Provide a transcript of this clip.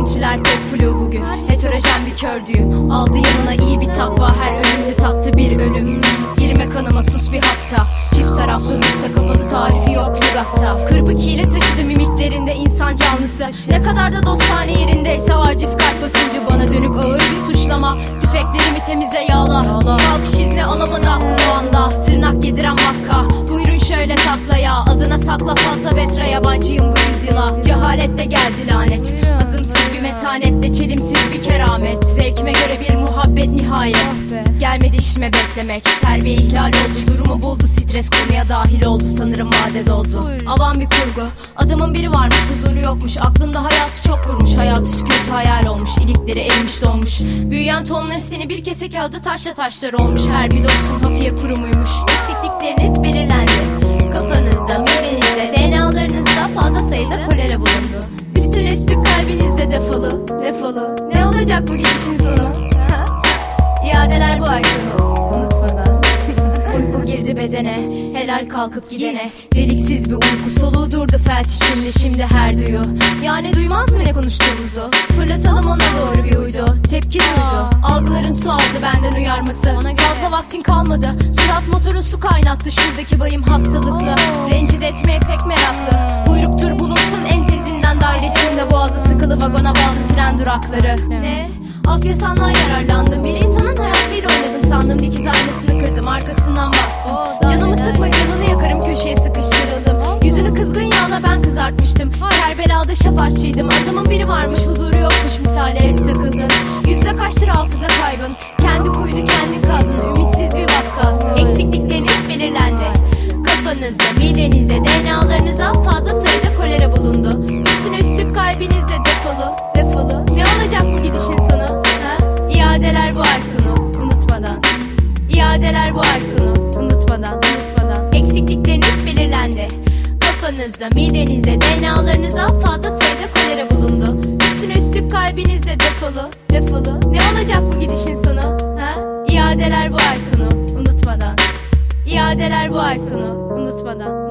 Görüntüler pek flu bugün, heterojen bir kördüğüm. Aldı yanına iyi bir takva, her ölümlü tattı bir ölüm. Girme kanıma sus bir hatta, çift taraflıysa kapalı tarifi yok lügatta. Kırpık hile taşıdı mimiklerinde insan canlısı. Ne kadar da dostane yerindeyse aciz kalp basıncı. Bana dönük ağır bir suçlama, tüfeklerimi temizle yağla. Kalkış izni alamadı aklım o anda, tırnak yediren vakka. Buyurun şöyle taklaya, adına sakla fazla vetra. Yabancıyım bu yüzyıla, cehaletle geldi lanet. Azımsız bir metanetle çelimsiz bir keramet. Zevkime göre bir muhabbet nihayet. Gelmedi işime beklemek, terbiye ihlal oldu. Durumu buldu, stres konuya dahil oldu. Sanırım vade doldu. Avam bir kurgu, adamın biri varmış, huzuru yokmuş. Aklında hayatı çok kurmuş, hayatı sükutu hayal olmuş. İlikleri erimiş donmuş, büyüyen tohumları seni bir kese kağıdı taşla taşlar olmuş. Her bir dostun hafiye kurumuymuş. Eksiklikleriniz belirlendi. Kafanızda, midenizde, DNA'larınızda fazla sayıda kolera bulundu. Üstüne üstlük kalbinizde defolu, defolu. Ne olacak bu gidişin sonu? İadeler bu ay sonu, unutmadan. Uyku girdi bedene, helal kalkıp gidene. Deliksiz bir uyku, soluğu durdu felç içimde. Şimdi her duyu, yani duymaz mı ne konuştuğumuzu? Fırlatalım ona doğru bir uydu, tepki duydu. Algıların su aldı benden uyarması. Fazla vaktin kalmadı, sürat motoru su kaynattı. Şuradaki bayım hastalıklı, rencide etmeye pek meraklı. Buyruktur bulunsun en tezinden dairesinde. Boğazı sıkılı vagona bağlı tren durakları. Ne? Afyasandan yararlandım, bir insanın hayatıyla oynadım sandım. Dikiz aynasını kırdım, arkasından baktım. Canımı sıkma, canını yakarım, köşeye sıkıştırıldım. Yüzünü kızgın yağla ben kızartmıştım. Kerbela'da şafaşçıydım, adamın biri varmış, huzuru yokmuş misali hep takıldın. Yüzde kaçtır hafıza kaybın, kendi kuydu kendi kazdın. Ümitsiz bir vakasın, eksiklikleriniz belirlendi. Kafanızda, midenizde, DNA'larınıza fazla sayıda kolera bulundu. Üstüne üstlük kalbinizde defolu, defolu. Ne olacak bu gidişin sonu? İadeler bu ay sonu, unutmadan. İadeler bu ay sonu, unutmadan, unutmadan. Eksiklikleriniz belirlendi. Kafanızda, midenizde, DNA'larınıza fazla sayıda kolera bulundu. Üstüne üstlük kalbinizde defolu, defolu. Ne olacak bu gidişin sonu? İadeler bu ay sonu, unutmadan. İadeler bu ay sonu, unutmadan.